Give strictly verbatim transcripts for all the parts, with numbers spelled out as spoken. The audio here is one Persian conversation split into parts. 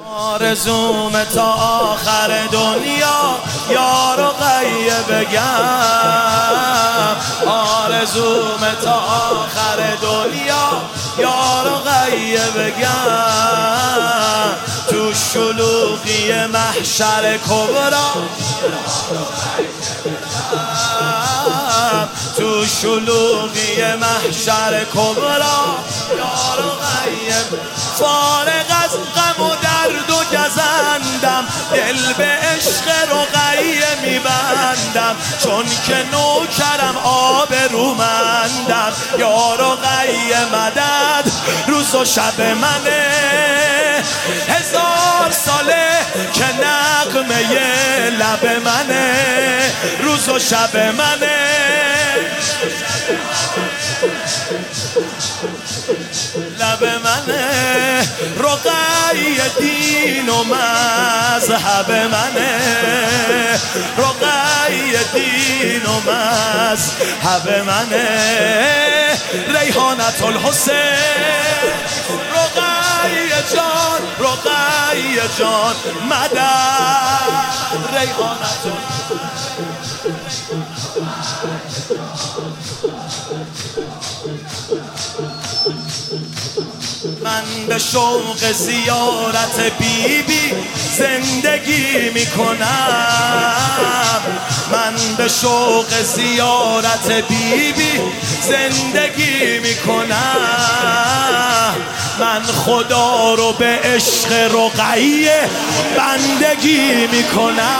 آرزوم تا آخر دنیا یار و غیه بگم، آرزوم تا آخر دنیا یار و غیه بگم، تو شلوغی محشر کبرا، تو شلوغی محشر کبرا یار و غیه، فارغ از غم و درد و گزندم، دل به عشق رقیه میبندم، چون که نوکرم آبرومندم، یا رقیه مدد روز و شب منه، هزار ساله که نغمه لب منه، روز و شب منه، لب منه، رقیه دین و مذهب منه، رقیه دین و مذهب منه، ریحانت الحسین، رقیه جان، رقیه جان مدد، ریحانت من به شوق زیارت بی بی زندگی می کنم، من به شوق زیارت بی بی زندگی می کنم، من خدا رو به عشق رقیه بندگی می کنم،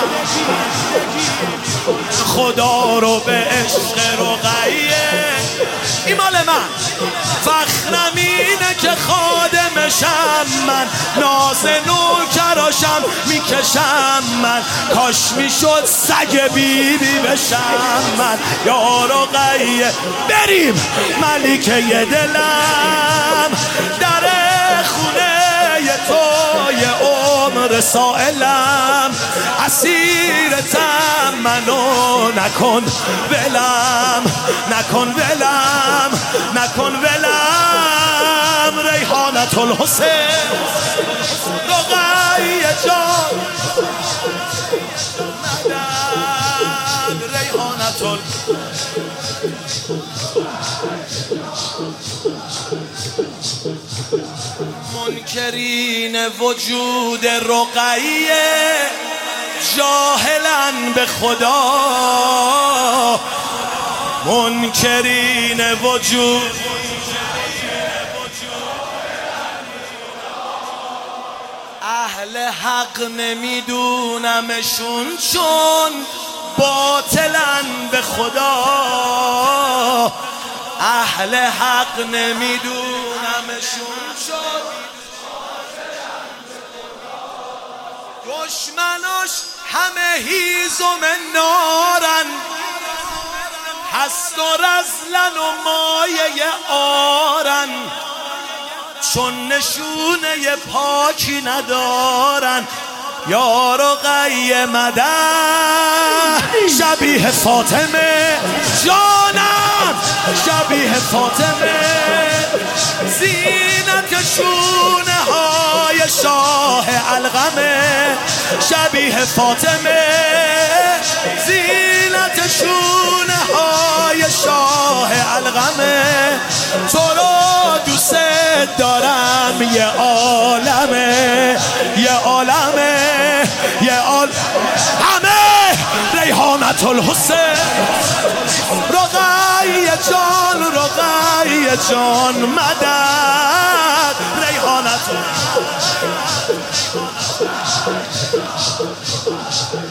خدا رو به عشق رقیه، این مال من، فخرم اینه که خادمشم من، ناز نوکراشم میکشم من، کاش میشد سگ بی بی بشم من، یا رقیه بریم ملکه دلم، در خونه توی عمر سائلم، اسیرتم منو نکن ولم، نکن ولم، نکن ولم، ریحانت الحسین، رقیه جان مدد، ریحانت منکرین وجود رقیه جاهلن به خدا، منکرین وجود اهل حق نمیدونمشون، چون باطلن به خدا، اهل حق نمیدونمشون، چون دشمناش همه هیزم نارن، هست و رزلن و مایه آرن، چون نشونه پاکی ندارن، یا رقیه مدد، شبیه فاطمه جانم، شبیه فاطمه، زینت شونه های شاه القمه، شبیه فاطمه، زینت شونه های شاه القمه، تو رو دوست دارم یه عالمه، یه عالمه، یه عالم همه، ریحانت الحسین، رقیه جان، رقیه جان مدد، ریحانت